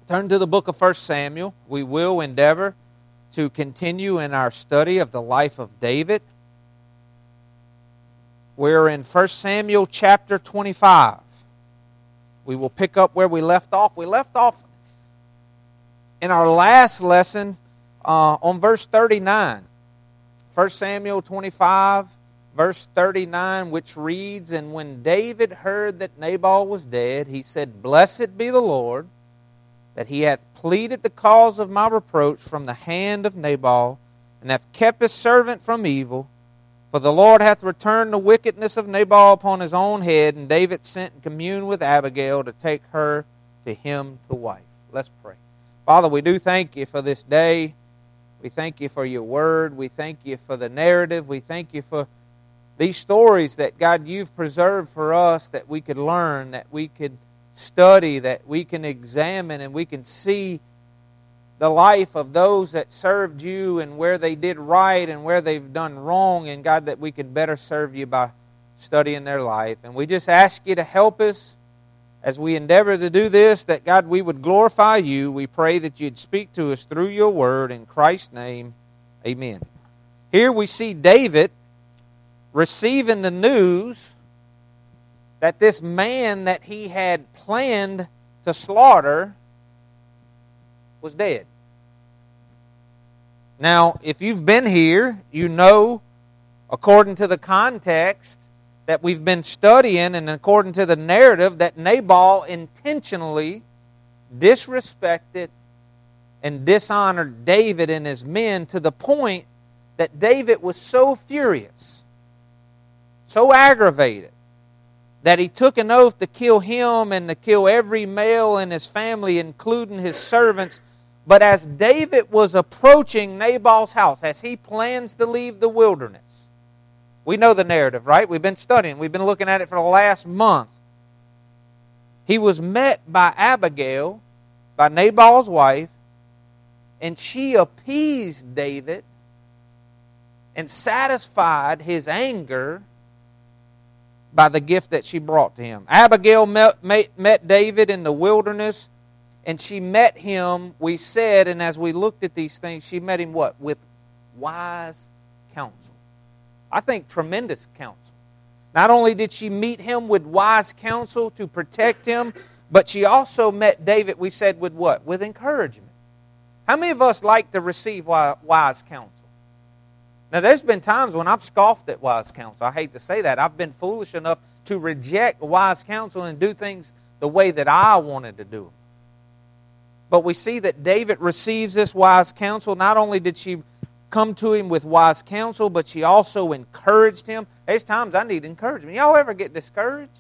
Turn to the book of 1 Samuel. We will endeavor to continue in our study of the life of David. We're in 1 Samuel chapter 25. We will pick up where we left off. We left off in our last lesson on verse 39. 1 Samuel 25, verse 39, which reads, "And when David heard that Nabal was dead, he said, Blessed be the Lord, that he hath pleaded the cause of my reproach from the hand of Nabal, and hath kept his servant from evil. For the Lord hath returned the wickedness of Nabal upon his own head. And David sent and communed with Abigail to take her to him to wife." Let's pray. Father, we do thank you for this day. We thank you for your word. We thank you for the narrative. We thank you for these stories that, God, you've preserved for us that we could learn, that we could study, that we can examine, and we can see the life of those that served you and where they did right and where they've done wrong, and God, that we could better serve you by studying their life. And we just ask you to help us as we endeavor to do this, that, God, we would glorify you. We pray that you'd speak to us through your word. In Christ's name, amen. Here we see David receiving the news that this man that he had planned to slaughter was dead. Now, if you've been here, you know, according to the context that we've been studying and according to the narrative, that Nabal intentionally disrespected and dishonored David and his men to the point that David was so furious, so aggravated, that he took an oath to kill him and to kill every male in his family, including his servants. But as David was approaching Nabal's house, as he plans to leave the wilderness, we know the narrative, right? We've been studying. We've been looking at it for the last month. He was met by Abigail, by Nabal's wife, and she appeased David and satisfied his anger by the gift that she brought to him. Abigail met David in the wilderness, and she met him, we said, and as we looked at these things, she met him what? With wise counsel. I think tremendous counsel. Not only did she meet him with wise counsel to protect him, but she also met David, we said, with what? With encouragement. How many of us like to receive wise counsel? Now, there's been times when I've scoffed at wise counsel. I hate to say that. I've been foolish enough to reject wise counsel and do things the way that I wanted to do them. But we see that David receives this wise counsel. Not only did she come to him with wise counsel, but she also encouraged him. There's times I need encouragement. Y'all ever get discouraged?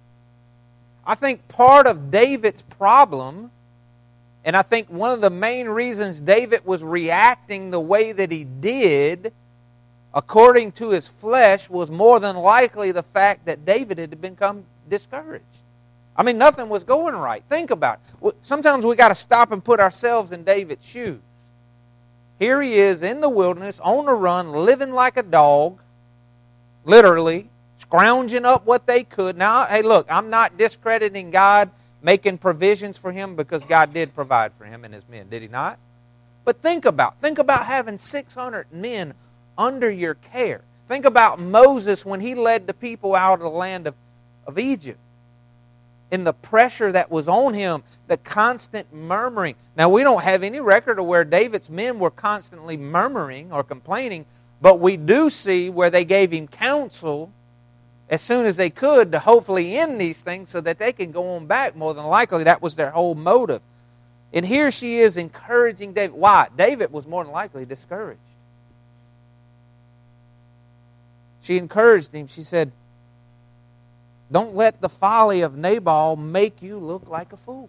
I think part of David's problem, and I think one of the main reasons David was reacting the way that he did, according to his flesh, was more than likely the fact that David had become discouraged. I mean, nothing was going right. Think about it. Sometimes we got to stop and put ourselves in David's shoes. Here he is in the wilderness, on the run, living like a dog, literally, scrounging up what they could. Now, hey, look, I'm not discrediting God making provisions for him, because God did provide for him and his men, did he not? But think about having 600 men under your care. Think about Moses when he led the people out of the land of Egypt. In the pressure that was on him, the constant murmuring. Now, we don't have any record of where David's men were constantly murmuring or complaining, but we do see where they gave him counsel as soon as they could to hopefully end these things so that they can go on back. More than likely, that was their whole motive. And here she is encouraging David. Why? David was more than likely discouraged. She encouraged him. She said, "Don't let the folly of Nabal make you look like a fool."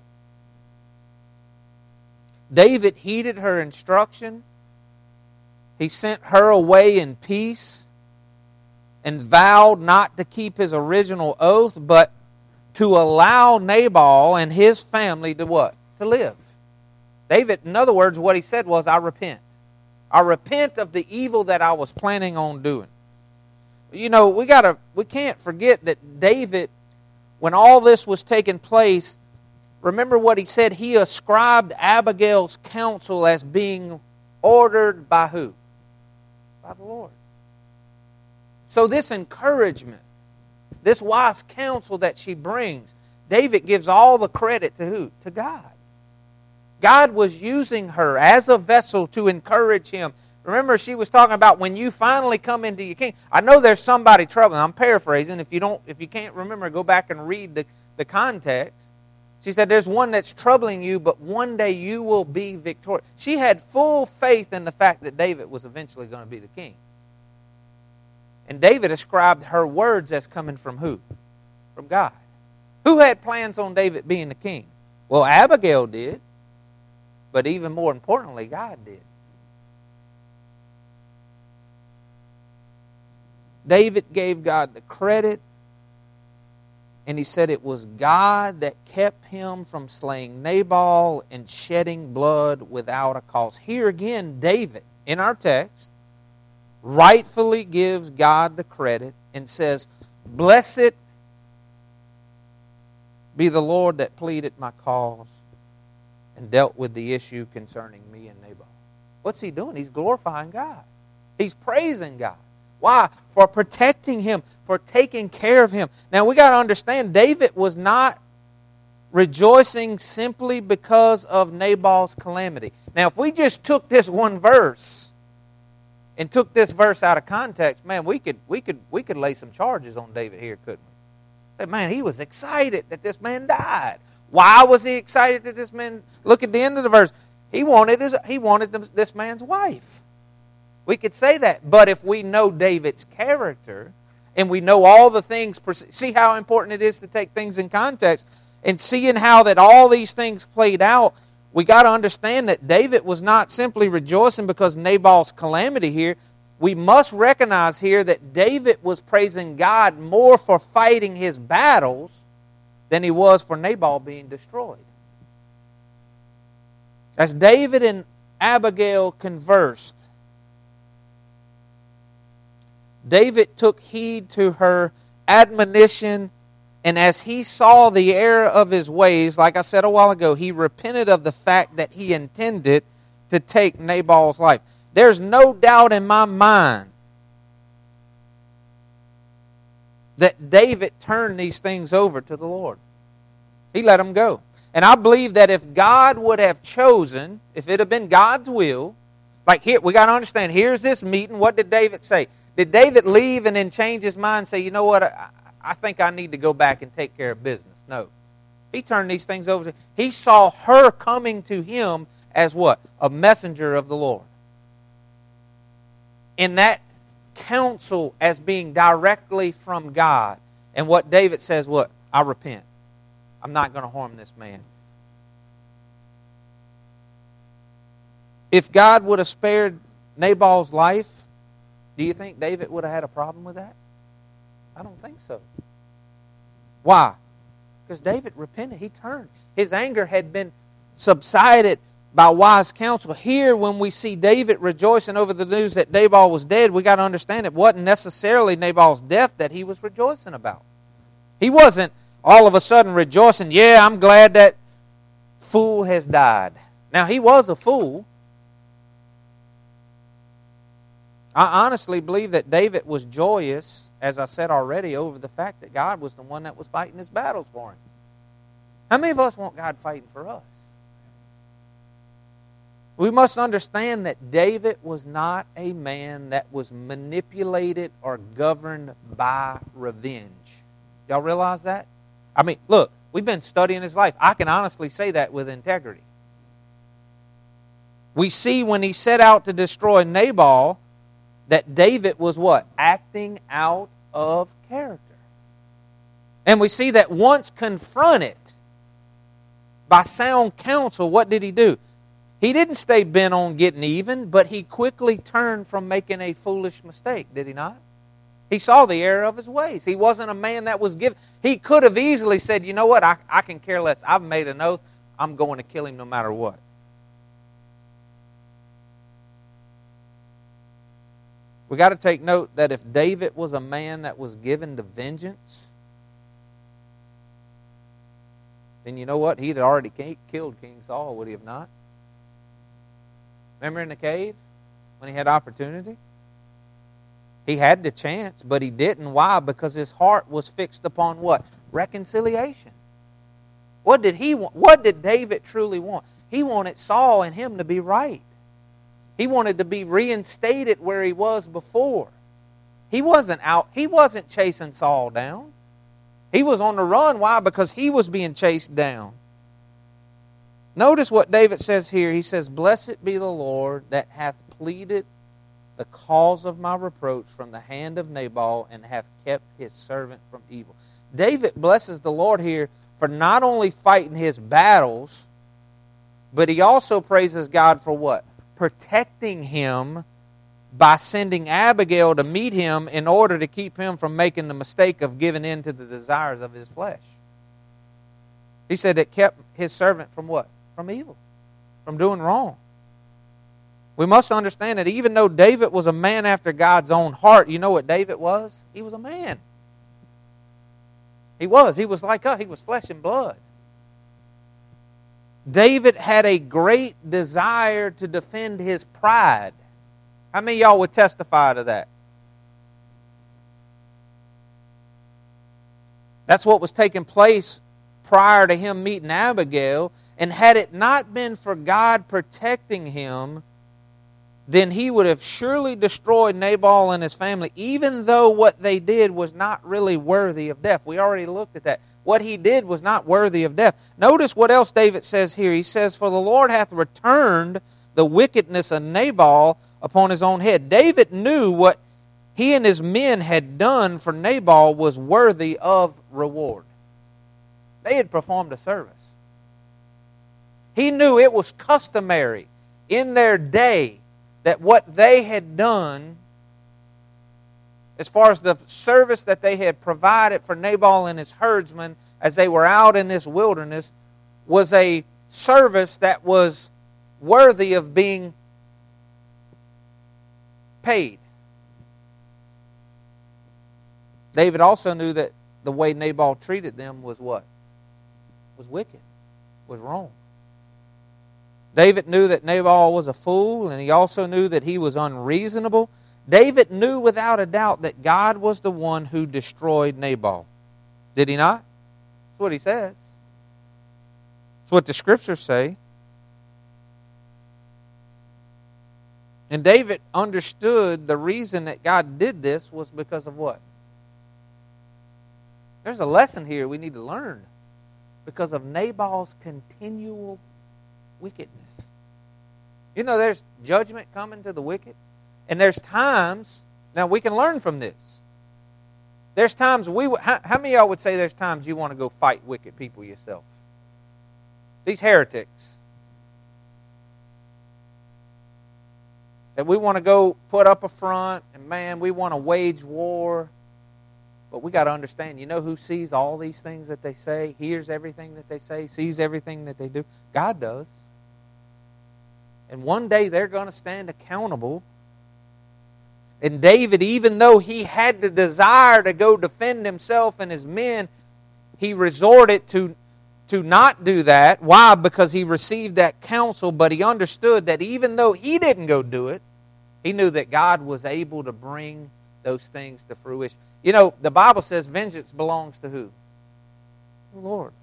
David heeded her instruction. He sent her away in peace and vowed not to keep his original oath, but to allow Nabal and his family to what? To live. David, in other words, what he said was, I repent. I repent of the evil that I was planning on doing. You know, we can't forget that David, when all this was taking place, remember what he said? He ascribed Abigail's counsel as being ordered by who? By the Lord. So this encouragement, this wise counsel that she brings, David gives all the credit to who? To God. God was using her as a vessel to encourage him. Remember, she was talking about when you finally come into your kingdom. I know there's somebody troubling. I'm paraphrasing. If you can't remember, go back and read the context. She said, there's one that's troubling you, but one day you will be victorious. She had full faith in the fact that David was eventually going to be the king. And David ascribed her words as coming from who? From God. Who had plans on David being the king? Well, Abigail did. But even more importantly, God did. David gave God the credit. And he said it was God that kept him from slaying Nabal and shedding blood without a cause. Here again, David, in our text, rightfully gives God the credit and says, "Blessed be the Lord that pleaded my cause and dealt with the issue concerning me and Nabal." What's he doing? He's glorifying God. He's praising God. Why? For protecting him, for taking care of him. Now we got to understand, David was not rejoicing simply because of Nabal's calamity. Now if we just took this one verse and took this verse out of context, man, we could lay some charges on David here, couldn't we? But man, he was excited that this man died. Why was he excited that this man? Look at the end of the verse. He wanted this man's wife. We could say that. But if we know David's character and we know all the things, see how important it is to take things in context, and seeing how that all these things played out, we got to understand that David was not simply rejoicing because Nabal's calamity here. We must recognize here that David was praising God more for fighting his battles than he was for Nabal being destroyed. As David and Abigail conversed, David took heed to her admonition, and as he saw the error of his ways, like I said a while ago, he repented of the fact that he intended to take Nabal's life. There's no doubt in my mind that David turned these things over to the Lord. He let them go. And I believe that if God would have chosen, if it had been God's will, like here, we got to understand, here's this meeting. What did David say? Did David leave and then change his mind and say, you know what, I think I need to go back and take care of business? No. He turned these things over. He saw her coming to him as what? A messenger of the Lord. In that counsel as being directly from God. And what David says, what? I repent. I'm not going to harm this man. If God would have spared Nabal's life, do you think David would have had a problem with that? I don't think so. Why? Because David repented. He turned. His anger had been subsided by wise counsel. Here, when we see David rejoicing over the news that Nabal was dead, we got to understand it wasn't necessarily Nabal's death that he was rejoicing about. He wasn't all of a sudden rejoicing, yeah, I'm glad that fool has died. Now, he was a fool. I honestly believe that David was joyous, as I said already, over the fact that God was the one that was fighting his battles for him. How many of us want God fighting for us? We must understand that David was not a man that was manipulated or governed by revenge. Y'all realize that? I mean, look, we've been studying his life. I can honestly say that with integrity. We see when he set out to destroy Nabal that David was what? Acting out of character. And we see that once confronted by sound counsel, what did he do? He didn't stay bent on getting even, but he quickly turned from making a foolish mistake, did he not? He saw the error of his ways. He wasn't a man that was given. He could have easily said, you know what, I can care less. I've made an oath. I'm going to kill him no matter what. We got to take note that if David was a man that was given to vengeance, then you know what? He'd already killed King Saul, would he have not? Remember in the cave when he had opportunity? He had the chance, but he didn't. Why? Because his heart was fixed upon what? Reconciliation. What did he want? What did David truly want? He wanted Saul and him to be right. He wanted to be reinstated where he was before. He wasn't chasing Saul down. He was on the run. Why? Because he was being chased down. Notice what David says here. He says, "Blessed be the Lord that hath pleaded the cause of my reproach from the hand of Nabal, and hath kept his servant from evil." David blesses the Lord here for not only fighting his battles, but he also praises God for what? Protecting him by sending Abigail to meet him in order to keep him from making the mistake of giving in to the desires of his flesh. He said it kept his servant from what? From evil, from doing wrong. We must understand that even though David was a man after God's own heart, you know what David was? He was a man. He was. He was like us. He was flesh and blood. David had a great desire to defend his pride. How many of y'all would testify to that? That's what was taking place prior to him meeting Abigail. And had it not been for God protecting him, then he would have surely destroyed Nabal and his family, even though what they did was not really worthy of death. We already looked at that. What he did was not worthy of death. Notice what else David says here. He says, "For the Lord hath returned the wickedness of Nabal upon his own head." David knew what he and his men had done for Nabal was worthy of reward. They had performed a service. He knew it was customary in their day that what they had done, as far as the service that they had provided for Nabal and his herdsmen as they were out in this wilderness, was a service that was worthy of being paid. David also knew that the way Nabal treated them was what? Was wicked, was wrong. David knew that Nabal was a fool, and he also knew that he was unreasonable. David knew without a doubt that God was the one who destroyed Nabal. Did he not? That's what he says. That's what the Scriptures say. And David understood the reason that God did this was because of what? There's a lesson here we need to learn. Because of Nabal's continual wickedness. You know, there's judgment coming to the wicked. And there's times, now we can learn from this. There's times how many of y'all would say there's times you want to go fight wicked people yourself? These heretics. That we want to go put up a front, and man, we want to wage war. But we got to understand, you know who sees all these things that they say, hears everything that they say, sees everything that they do? God does. And one day they're going to stand accountable. And David, even though he had the desire to go defend himself and his men, he resorted to not do that. Why? Because he received that counsel, but he understood that even though he didn't go do it, he knew that God was able to bring those things to fruition. You know, the Bible says vengeance belongs to who? The Lord.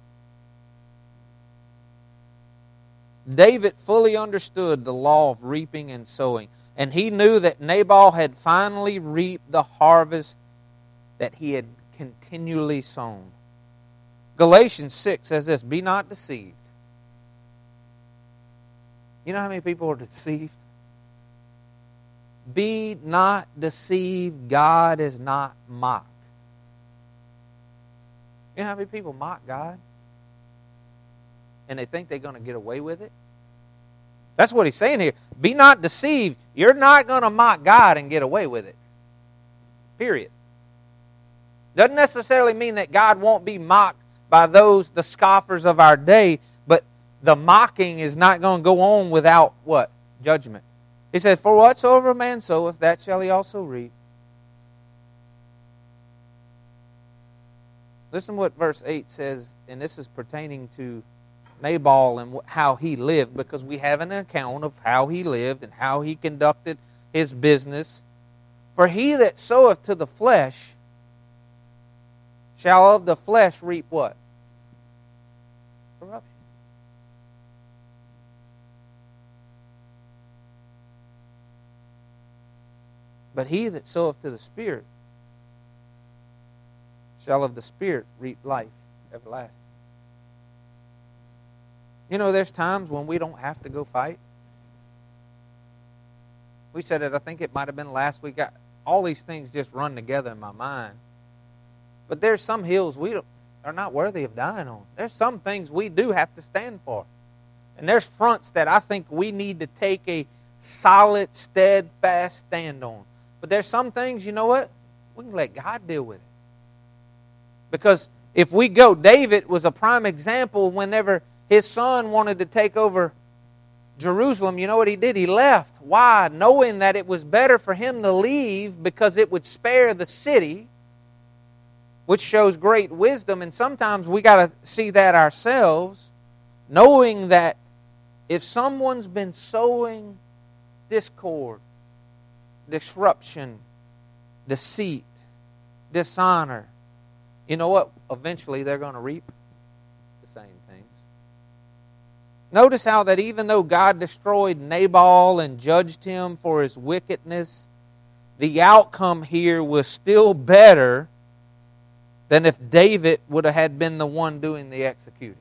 David fully understood the law of reaping and sowing. And he knew that Nabal had finally reaped the harvest that he had continually sown. Galatians 6 says this, "Be not deceived." You know how many people are deceived? Be not deceived. God is not mocked. You know how many people mock God? And they think they're going to get away with it? That's what he's saying here. Be not deceived. You're not going to mock God and get away with it. Period. Doesn't necessarily mean that God won't be mocked by the scoffers of our day, but the mocking is not going to go on without what? Judgment. He says, "For whatsoever a man soweth, that shall he also reap." Listen what verse 8 says, and this is pertaining to Nabal and how he lived, because we have an account of how he lived and how he conducted his business. For he that soweth to the flesh shall of the flesh reap what? Corruption. But he that soweth to the Spirit shall of the Spirit reap life everlasting. You know, there's times when we don't have to go fight. We said it, I think it might have been last week. All these things just run together in my mind. But there's some hills are not worthy of dying on. There's some things we do have to stand for. And there's fronts that I think we need to take a solid, steadfast stand on. But there's some things, you know what? We can let God deal with it. Because if we go, David was a prime example whenever his son wanted to take over Jerusalem. You know what he did? He left. Why? Knowing that it was better for him to leave because it would spare the city, which shows great wisdom. And sometimes we got to see that ourselves, knowing that if someone's been sowing discord, disruption, deceit, dishonor, you know what? Eventually they're going to reap the same things. Notice how that even though God destroyed Nabal and judged him for his wickedness, the outcome here was still better than if David would have had been the one doing the executing.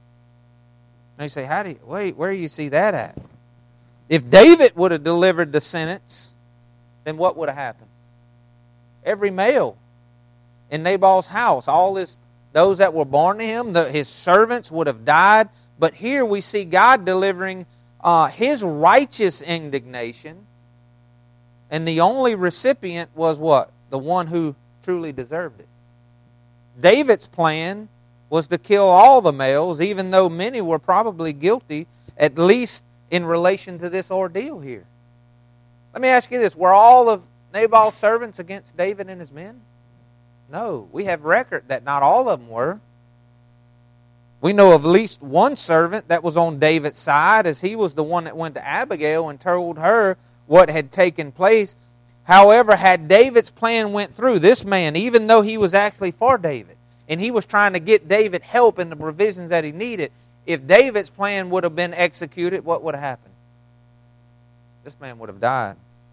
And you say, where do you see that at? If David would have delivered the sentence, then what would have happened? Every male in Nabal's house, those that were born to him, his servants would have died. But here we see God delivering his righteous indignation, and the only recipient was what? The one who truly deserved it. David's plan was to kill all the males, even though many were probably guilty, at least in relation to this ordeal here. Let me ask you this. Were all of Nabal's servants against David and his men? No. We have record that not all of them were. We know of at least one servant that was on David's side, as he was the one that went to Abigail and told her what had taken place. However, had David's plan went through, this man, even though he was actually for David, and he was trying to get David help in the provisions that he needed, if David's plan would have been executed, what would have happened? This man would have died.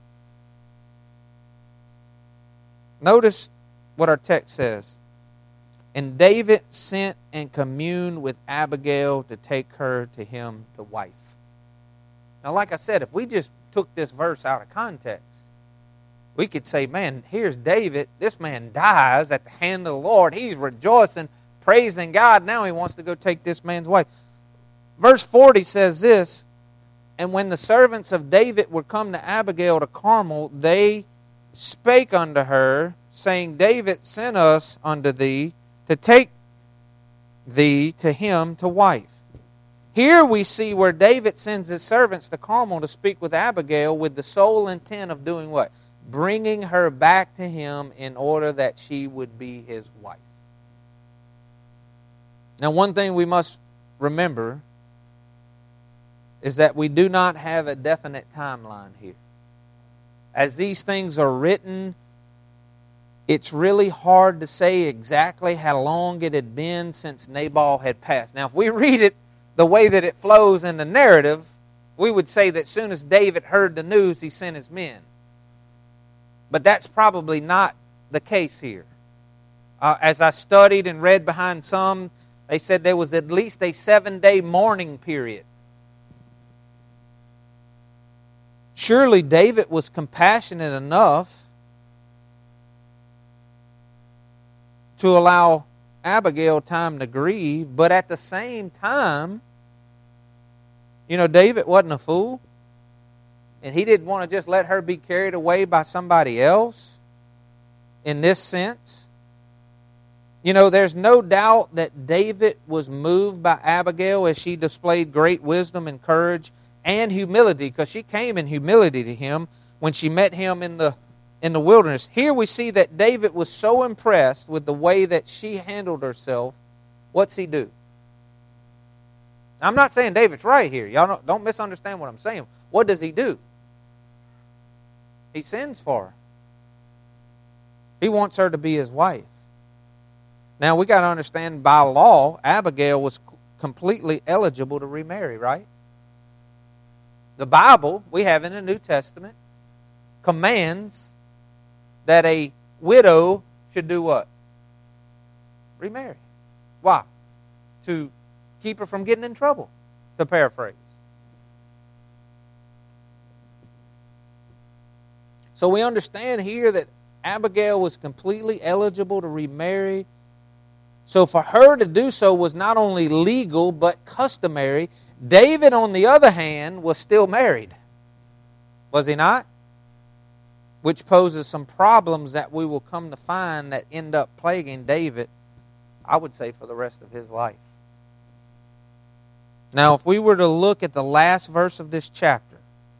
Notice what our text says. And David sent and communed with Abigail to take her to him to wife. Now, like I said, if we just took this verse out of context, we could say, man, here's David. This man dies at the hand of the Lord. He's rejoicing, praising God. Now he wants to go take this man's wife. Verse 40 says this, and when the servants of David were come to Abigail to Carmel, they spake unto her, saying, David sent us unto thee to take thee to him to wife. Here we see where David sends his servants to Carmel to speak with Abigail with the sole intent of doing what? Bringing her back to him in order that she would be his wife. Now, one thing we must remember is that we do not have a definite timeline here. As these things are written, it's really hard to say exactly how long it had been since Nabal had passed. Now, if we read it the way that it flows in the narrative, we would say that as soon as David heard the news, he sent his men. But that's probably not the case here. As I studied and read behind some, they said there was at least a 7-day mourning period. Surely David was compassionate enough to allow Abigail time to grieve, but at the same time, you know, David wasn't a fool, and he didn't want to just let her be carried away by somebody else in this sense. You know, there's no doubt that David was moved by Abigail as she displayed great wisdom and courage and humility, because she came in humility to him when she met him in in the wilderness. Here we see that David was so impressed with the way that she handled herself. What's he do? I'm not saying David's right here. Y'all don't misunderstand what I'm saying. What does he do? He sends for her. He wants her to be his wife. Now, we got to understand, by law, Abigail was completely eligible to remarry, right? The Bible, we have in the New Testament, commands that a widow should do what? Remarry. Why? To keep her from getting in trouble, to paraphrase. So we understand here that Abigail was completely eligible to remarry. So for her to do so was not only legal but customary. David, on the other hand, was still married. Was he not? Which poses some problems that we will come to find that end up plaguing David, I would say, for the rest of his life. Now, if we were to look at the last verse of this chapter,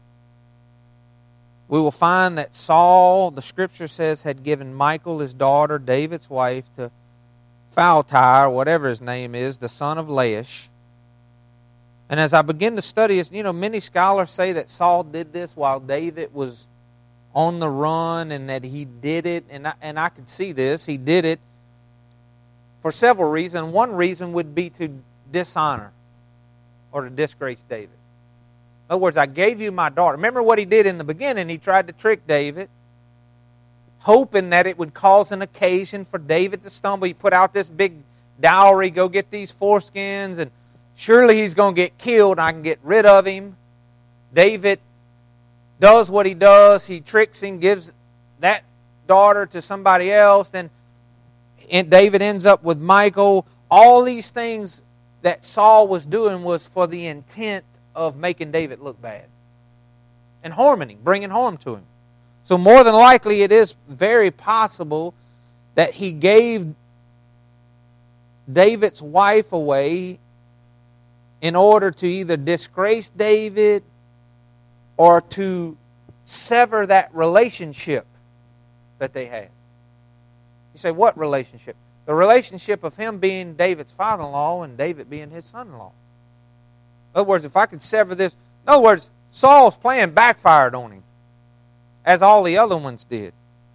we will find that Saul, the Scripture says, had given Michal, his daughter, David's wife, to Phalti, or whatever his name is, the son of Laish. And as I begin to study this, many scholars say that Saul did this while David was on the run, and that he did it, and I could see this. He did it for several reasons. One reason would be to dishonor or to disgrace David. In other words, I gave you my daughter. Remember what he did in the beginning? He tried to trick David, hoping that it would cause an occasion for David to stumble. He put out this big dowry, go get these foreskins, and surely he's going to get killed, and I can get rid of him. David does what he does. He tricks him, gives that daughter to somebody else. Then David ends up with Michal. All these things that Saul was doing was for the intent of making David look bad and harming him, bringing harm to him. So more than likely, it is very possible that he gave David's wife away in order to either disgrace David or to sever that relationship that they had. You say, what relationship? The relationship of him being David's father-in-law and David being his son-in-law. In other words, if I could sever this... In other words, Saul's plan backfired on him, as all the other ones did.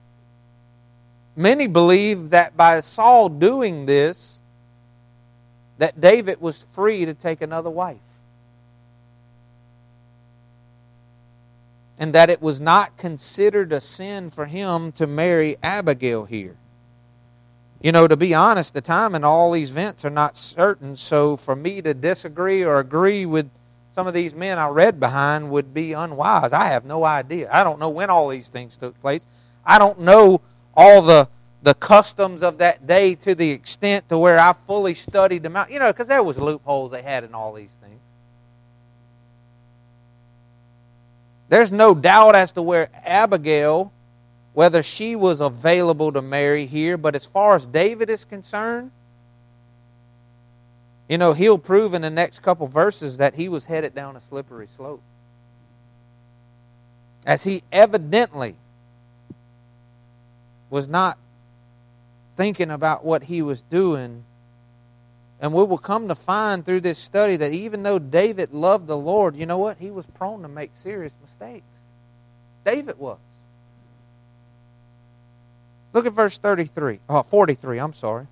Many believe that by Saul doing this, that David was free to take another wife. And that it was not considered a sin for him to marry Abigail here. To be honest, the time and all these events are not certain, so for me to disagree or agree with some of these men I read behind would be unwise. I have no idea. I don't know when all these things took place. I don't know all the customs of that day to the extent to where I fully studied them out. Because there was loopholes they had in all these things. There's no doubt as to where Abigail, whether she was available to marry here, but as far as David is concerned, he'll prove in the next couple verses that he was headed down a slippery slope. As he evidently was not thinking about what he was doing. And we will come to find through this study that even though David loved the Lord, you know what? He was prone to make serious mistakes. David was. Look at verse 43. I'm sorry.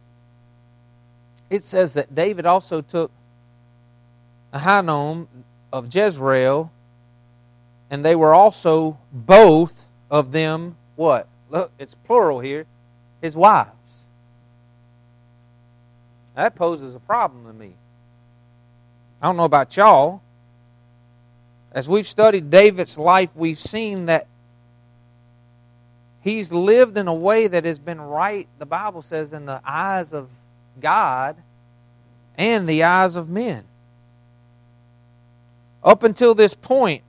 It says that David also took Ahinoam of Jezreel, and they were also both of them, what? Look, it's plural here, his wives. That poses a problem to me. I don't know about y'all. As we've studied David's life, we've seen that he's lived in a way that has been right, the Bible says, in the eyes of God and the eyes of men. Up until this point,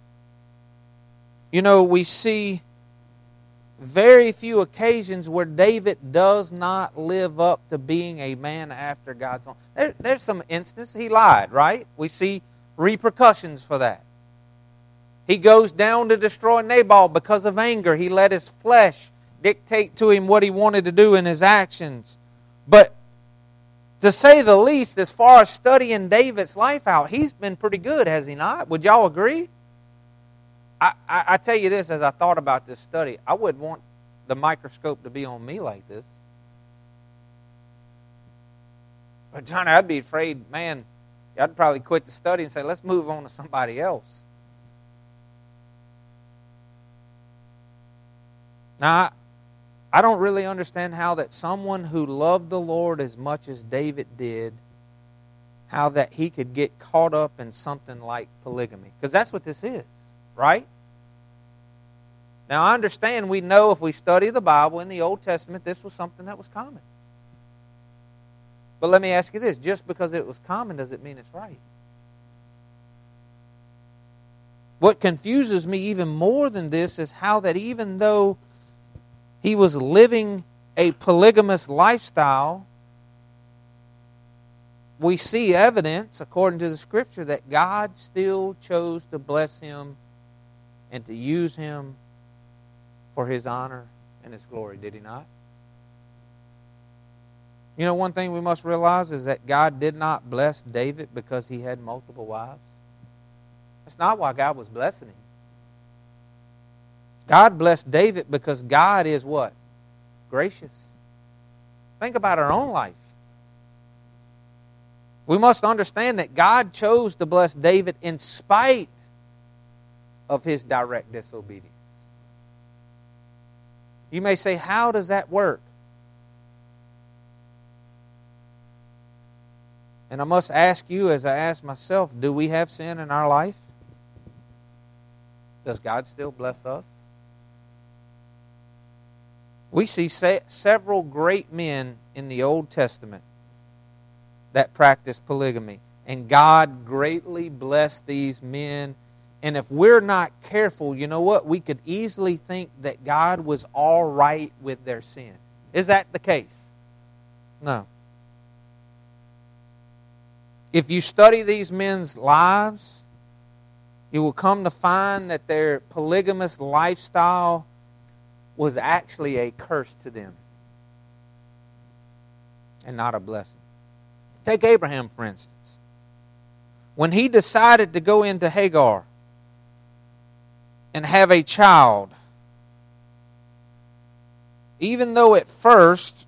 we see very few occasions where David does not live up to being a man after God's own. There's some instances he lied, right? We see repercussions for that. He goes down to destroy Nabal because of anger. He let his flesh dictate to him what he wanted to do in his actions. But to say the least, as far as studying David's life out, he's been pretty good, has he not? Would y'all agree? I tell you this, as I thought about this study, I wouldn't want the microscope to be on me like this. But Johnny, I'd be afraid, man, I'd probably quit the study and say, let's move on to somebody else. Now, I don't really understand how that someone who loved the Lord as much as David did, how that he could get caught up in something like polygamy. Because that's what this is, right? Now, I understand, we know if we study the Bible in the Old Testament, this was something that was common. But let me ask you this, just because it was common, does it mean it's right? What confuses me even more than this is how that even though he was living a polygamous lifestyle, we see evidence, according to the Scripture, that God still chose to bless him and to use him for His honor and His glory, did He not? You know, one thing we must realize is that God did not bless David because he had multiple wives. That's not why God was blessing him. God blessed David because God is what? Gracious. Think about our own life. We must understand that God chose to bless David in spite of his direct disobedience. You may say, how does that work? And I must ask you, as I ask myself, do we have sin in our life? Does God still bless us? We see several great men in the Old Testament that practiced polygamy. And God greatly blessed these men. And if we're not careful, you know what? We could easily think that God was all right with their sin. Is that the case? No. If you study these men's lives, you will come to find that their polygamous lifestyle was actually a curse to them and not a blessing. Take Abraham, for instance. When he decided to go into Hagar and have a child, even though at first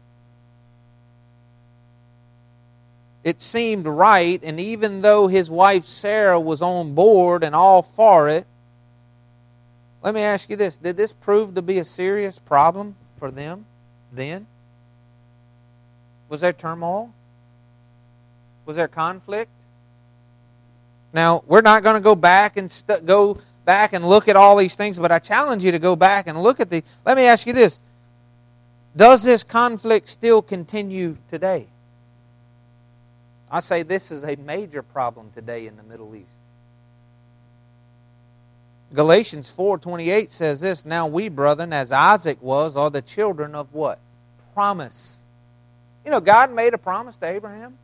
it seemed right, and even though his wife Sarah was on board and all for it, let me ask you this. Did this prove to be a serious problem for them then? Was there turmoil? Was there conflict? Now, we're not going to go back and look at all these things, but I challenge you to go back and look at the... Let me ask you this. Does this conflict still continue today? I say this is a major problem today in the Middle East. Galatians 4:28 says this, now we, brethren, as Isaac was, are the children of what? Promise. You know, God made a promise to Abraham.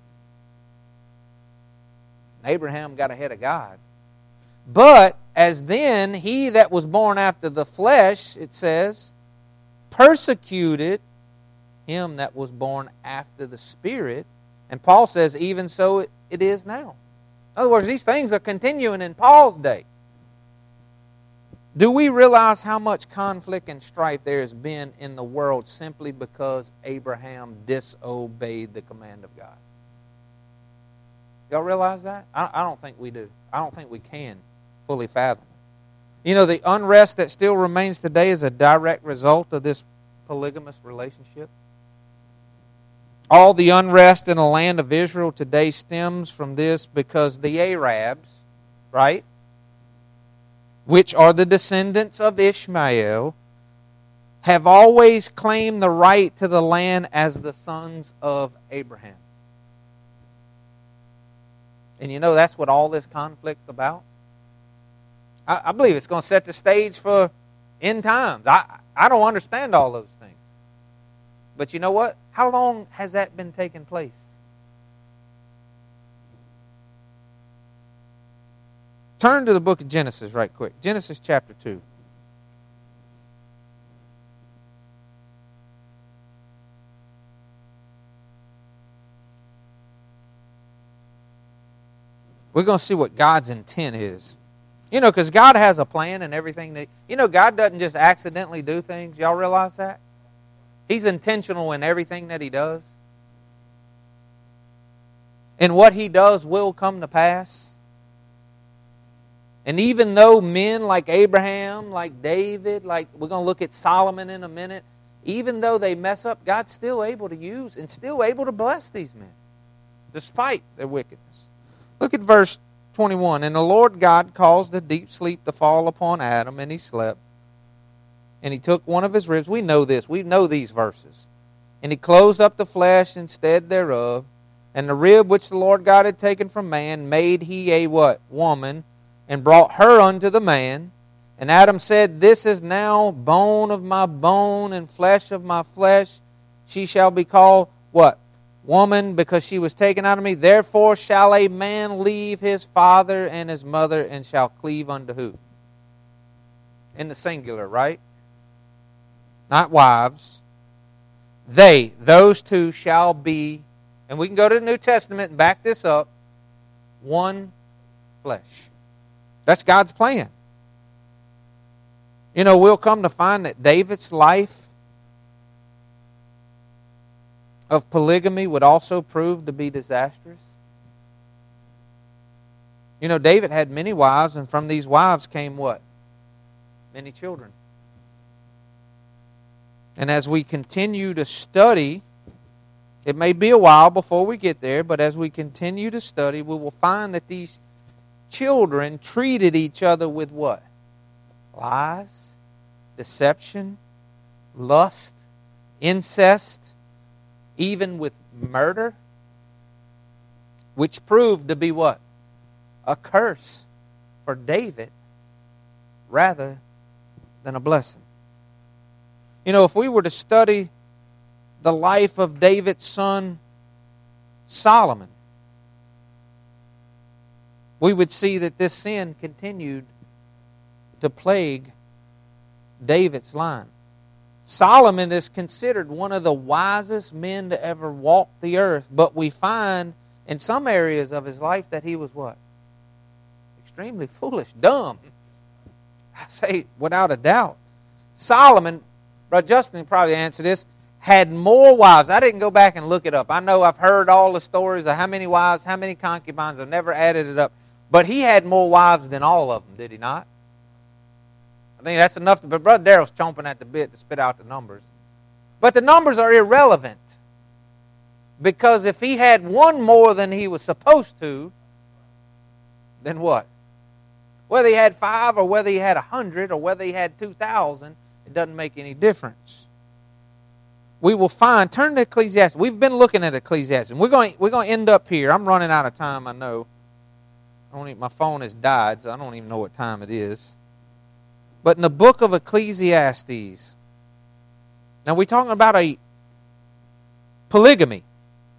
Abraham got ahead of God. But as then he that was born after the flesh, it says, persecuted him that was born after the Spirit. And Paul says, even so it is now. In other words, these things are continuing in Paul's day. Do we realize how much conflict and strife there has been in the world simply because Abraham disobeyed the command of God? Y'all realize that? I don't think we do. I don't think we can fully fathom it. You know, the unrest that still remains today is a direct result of this polygamous relationship. All the unrest in the land of Israel today stems from this because the Arabs, right, which are the descendants of Ishmael, have always claimed the right to the land as the sons of Abraham. And you know that's what all this conflict's about? I believe it's going to set the stage for end times. I don't understand all those things. But you know what? How long has that been taking place? Turn to the book of Genesis right quick. Genesis chapter 2. We're going to see what God's intent is. Because God has a plan and everything. God doesn't just accidentally do things. Y'all realize that? He's intentional in everything that He does. And what He does will come to pass. And even though men like Abraham, like David, like we're going to look at Solomon in a minute, even though they mess up, God's still able to use and still able to bless these men, despite their wickedness. Look at verse 21. And the Lord God caused a deep sleep to fall upon Adam, and he slept. And he took one of his ribs. We know this. We know these verses. And he closed up the flesh instead thereof. And the rib which the Lord God had taken from man made he a what? Woman. And brought her unto the man. And Adam said, This is now bone of my bone and flesh of my flesh. She shall be called what? Woman, because she was taken out of me. Therefore shall a man leave his father and his mother and shall cleave unto who? In the singular, right? Not wives. They, those two shall be, and we can go to the New Testament and back this up, one flesh. That's God's plan. We'll come to find that David's life of polygamy would also prove to be disastrous. David had many wives, and from these wives came what? Many children. And as we continue to study, it may be a while before we get there, but as we continue to study, we will find that these children treated each other with what? Lies, deception, lust, incest, even with murder, which proved to be what? A curse for David rather than a blessing. If we were to study the life of David's son Solomon, we would see that this sin continued to plague David's line. Solomon is considered one of the wisest men to ever walk the earth, but we find in some areas of his life that he was what? Extremely foolish, dumb. I say without a doubt. Solomon, Brother Justin probably answer this, had more wives. I didn't go back and look it up. I know I've heard all the stories of how many wives, how many concubines. I've never added it up. But he had more wives than all of them, did he not? I think that's enough. But Brother Darrell's chomping at the bit to spit out the numbers. But the numbers are irrelevant. Because if he had one more than he was supposed to, then what? Whether he had 5 or whether he had 100 or whether he had 2,000, it doesn't make any difference. We will find, turn to Ecclesiastes. We've been looking at Ecclesiastes. And we're going to end up here. I'm running out of time, I know. My phone has died, so I don't even know what time it is. But in the book of Ecclesiastes, now we're talking about a polygamy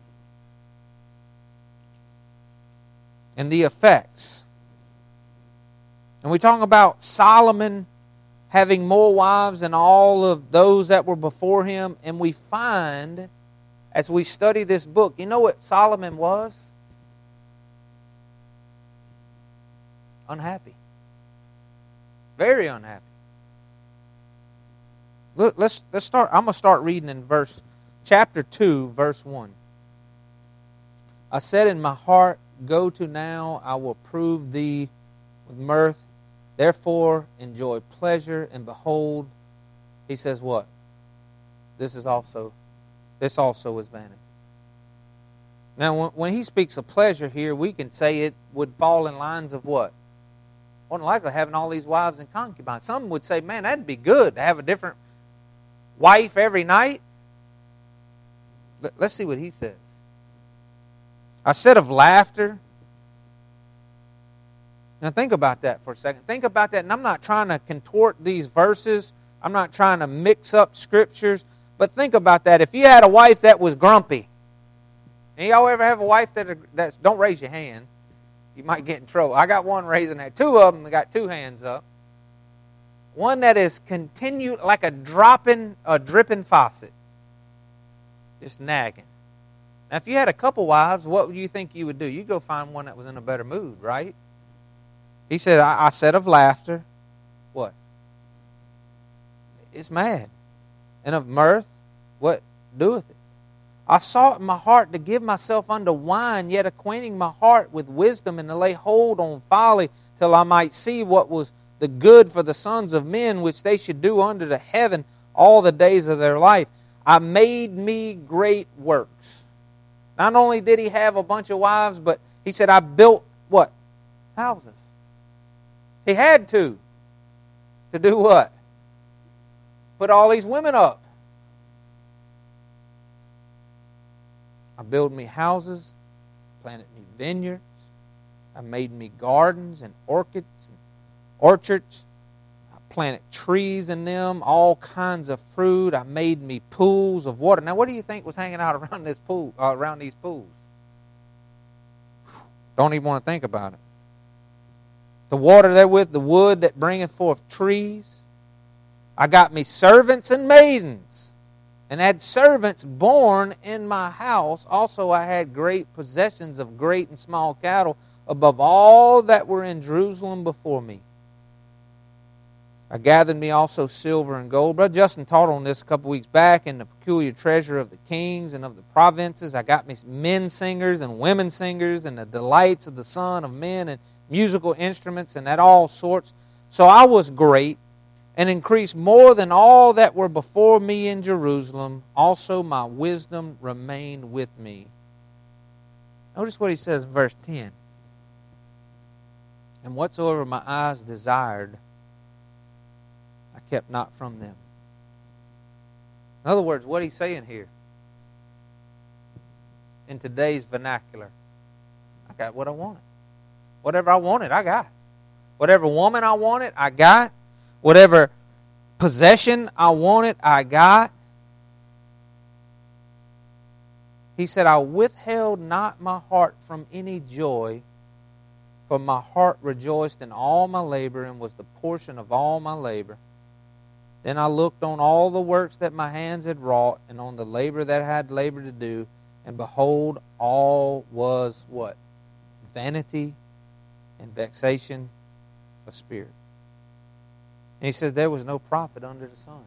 and the effects. And we're talking about Solomon having more wives than all of those that were before him. And we find, as we study this book, you know what Solomon was? Unhappy. Very unhappy. Look, let's start. I'm going to start reading in chapter 2, verse 1. I said in my heart, Go to now, I will prove thee with mirth. Therefore, enjoy pleasure, and behold, he says what? This also is vanity. Now, when he speaks of pleasure here, we can say it would fall in lines of what? More than likely having all these wives and concubines. Some would say, man, that'd be good to have a different wife every night. Let's see what he says. I said of laughter. Now think about that for a second. Think about that. And I'm not trying to contort these verses. I'm not trying to mix up scriptures. But think about that. If you had a wife that was grumpy. And y'all ever have a wife that's, don't raise your hand. You might get in trouble. I got one raising there. Two of them got two hands up. One that is continued like a dripping faucet. Just nagging. Now, if you had a couple wives, what would you think you would do? You'd go find one that was in a better mood, right? He said, I said of laughter, what? It's mad. And of mirth, what doeth it? I sought in my heart to give myself unto wine, yet acquainting my heart with wisdom, and to lay hold on folly, till I might see what was the good for the sons of men, which they should do under the heaven all the days of their life. I made me great works. Not only did he have a bunch of wives, but he said, I built what? Houses. He had to. To do what? Put all these women up. I built me houses, planted me vineyards. I made me gardens and orchids and orchards. I planted trees in them, all kinds of fruit. I made me pools of water. Now, what do you think was hanging out around this pool? Around these pools? Don't even want to think about it. The water therewith, the wood that bringeth forth trees. I got me servants and maidens, and had servants born in my house. Also I had great possessions of great and small cattle, above all that were in Jerusalem before me. I gathered me also silver and gold. Brother Justin taught on this a couple weeks back in the peculiar treasure of the kings and of the provinces. I got me men singers and women singers, and the delights of the son of men, and musical instruments, and at all sorts. So I was great, and increased more than all that were before me in Jerusalem. Also my wisdom remained with me. Notice what he says in verse 10. And whatsoever my eyes desired, I kept not from them. In other words, what he's saying here, in today's vernacular, I got what I wanted. Whatever I wanted, I got. Whatever woman I wanted, I got. Whatever possession I wanted, I got. He said, I withheld not my heart from any joy, for my heart rejoiced in all my labor, and was the portion of all my labor. Then I looked on all the works that my hands had wrought, and on the labor that I had labor to do, and behold, all was what? Vanity and vexation of spirit. And he says there was no profit under the sun.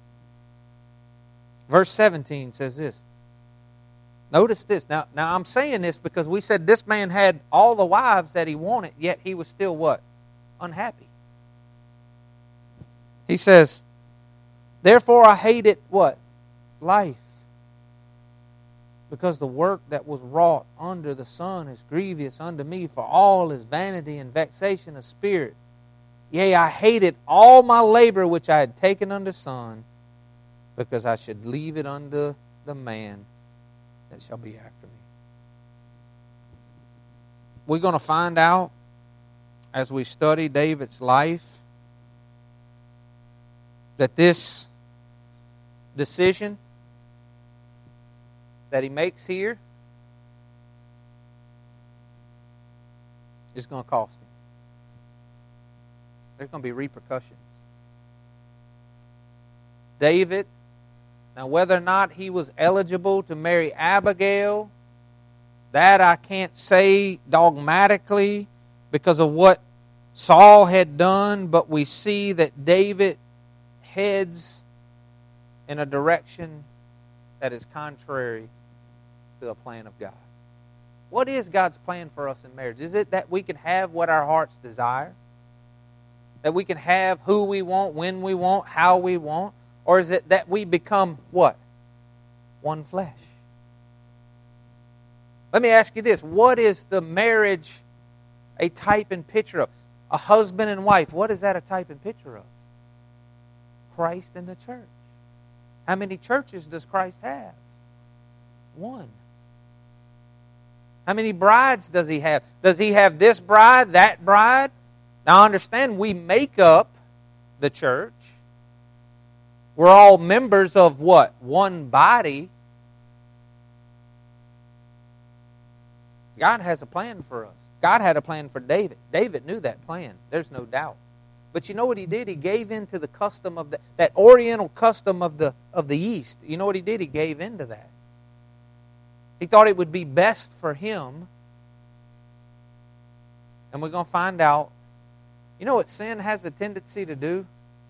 Verse 17 says this. Notice this. Now I'm saying this because we said this man had all the wives that he wanted, yet he was still what? Unhappy. He says, therefore I hated what? Life. Because the work that was wrought under the sun is grievous unto me, for all is vanity and vexation of spirit. Yea, I hated all my labor which I had taken under sun, because I should leave it unto the man that shall be after me. We're going to find out as we study David's life that this decision that he makes here is going to cost him. There's going to be repercussions. David, now whether or not he was eligible to marry Abigail, that I can't say dogmatically because of what Saul had done, but we see that David heads in a direction that is contrary to the plan of God. What is God's plan for us in marriage? Is it that we can have what our hearts desire? That we can have who we want, when we want, how we want? Or is it that we become what? One flesh. Let me ask you this. What is the marriage a type and picture of? A husband and wife. What is that a type and picture of? Christ and the church. How many churches does Christ have? One. How many brides does he have? Does he have this bride, that bride? Now understand, we make up the church. We're all members of what? One body. God has a plan for us. God had a plan for David. David knew that plan. There's no doubt. But you know what he did? He gave in to the custom of that oriental custom of the East. You know what he did? He gave in to that. He thought it would be best for him. And we're going to find out. You know what sin has a tendency to do?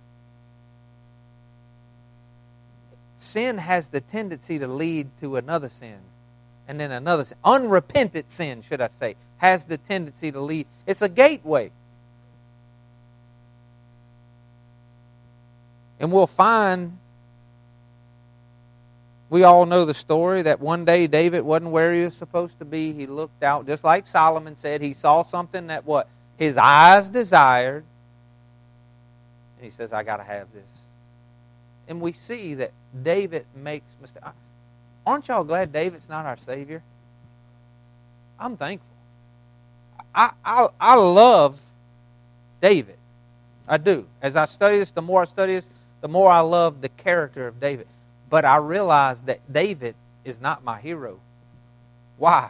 Sin has the tendency to lead to another sin. And then another sin. Unrepentant sin, should I say, has the tendency to lead. It's a gateway. And we'll find, we all know the story, that one day David wasn't where he was supposed to be. He looked out, just like Solomon said, he saw something that what? His eyes desired. And he says, I got to have this. And we see that David makes mistakes. Aren't y'all glad David's not our Savior? I'm thankful. I love David. I do. As I study this, the more I study this, the more I love the character of David. But I realize that David is not my hero. Why?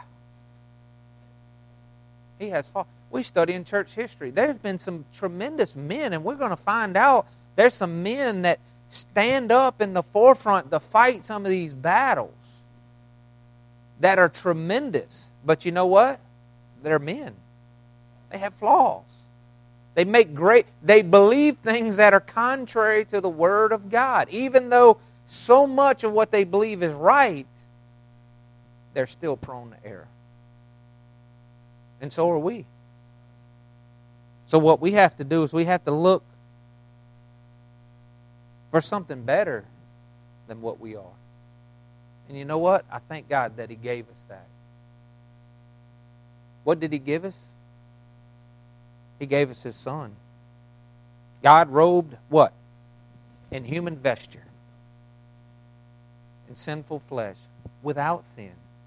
He has fault. We study in church history. There's been some tremendous men, and we're going to find out there's some men that stand up in the forefront to fight some of these battles that are tremendous. But you know what? They're men. They have flaws. They believe things that are contrary to the Word of God. Even though so much of what they believe is right, they're still prone to error. And so are we. So what we have to do is we have to look for something better than what we are. And you know what? I thank God that He gave us that. What did He give us? He gave us His Son. God robed what? In human vesture. In sinful flesh. Without sin.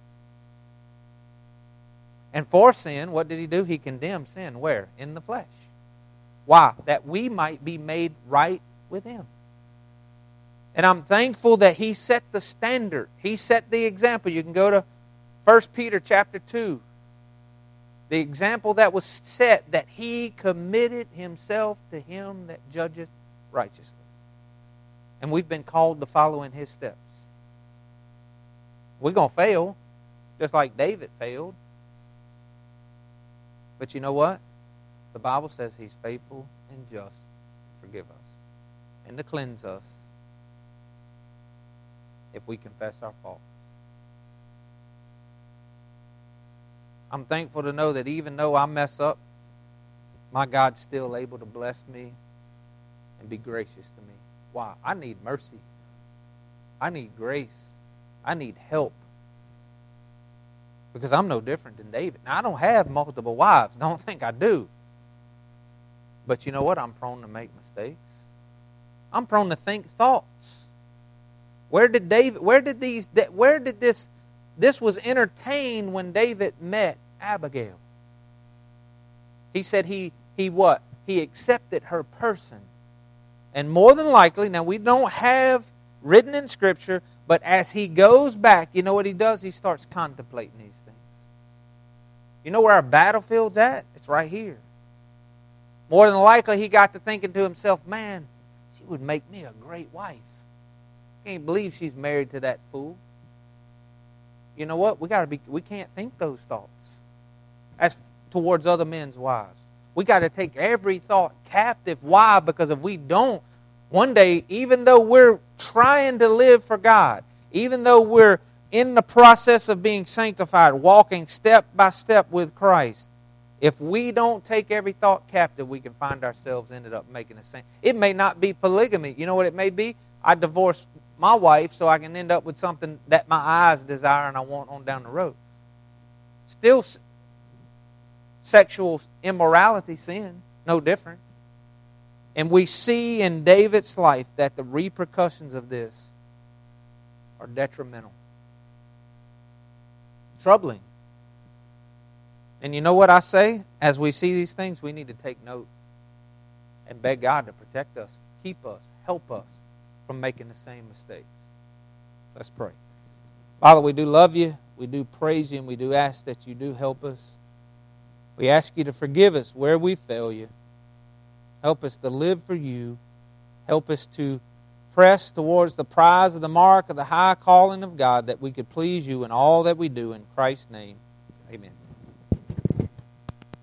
And for sin, what did He do? He condemned sin. Where? In the flesh. Why? That we might be made right with Him. And I'm thankful that He set the standard. He set the example. You can go to 1 Peter chapter 2. The example that was set, that He committed Himself to Him that judgeth righteously. And we've been called to follow in His steps. We're going to fail, just like David failed. But you know what? The Bible says He's faithful and just to forgive us and to cleanse us if we confess our faults. I'm thankful to know that even though I mess up, my God's still able to bless me and be gracious to me. Why? I need mercy. I need grace. I need help. Because I'm no different than David. Now, I don't have multiple wives. Don't think I do. But you know what? I'm prone to make mistakes. I'm prone to think thoughts. This was entertained when David met Abigail. He said he what? He accepted her person. And more than likely, now we don't have written in Scripture, but as he goes back, you know what he does? He starts contemplating these things. You know where our battlefield's at? It's right here. More than likely, he got to thinking to himself, man, she would make me a great wife. Can't believe she's married to that fool. You know what? We can't think those thoughts as towards other men's wives. We got to take every thought captive. Why? Because if we don't, one day, even though we're trying to live for God, even though we're in the process of being sanctified, walking step by step with Christ, if we don't take every thought captive, we can find ourselves ended up making the same. It may not be polygamy. You know what it may be? I divorce my wife so I can end up with something that my eyes desire and I want on down the road. Still sexual immorality, sin, no different. And we see in David's life that the repercussions of this are detrimental. Troubling. And you know what I say? As we see these things, we need to take note and beg God to protect us, keep us, help us from making the same mistakes. Let's pray. Father, we do love you, we do praise you, and we do ask that you do help us We ask you to forgive us where we fail you. Help us to live for you. Help us to press towards the prize of the mark of the high calling of God, that we could please you in all that we do. In Christ's name, amen.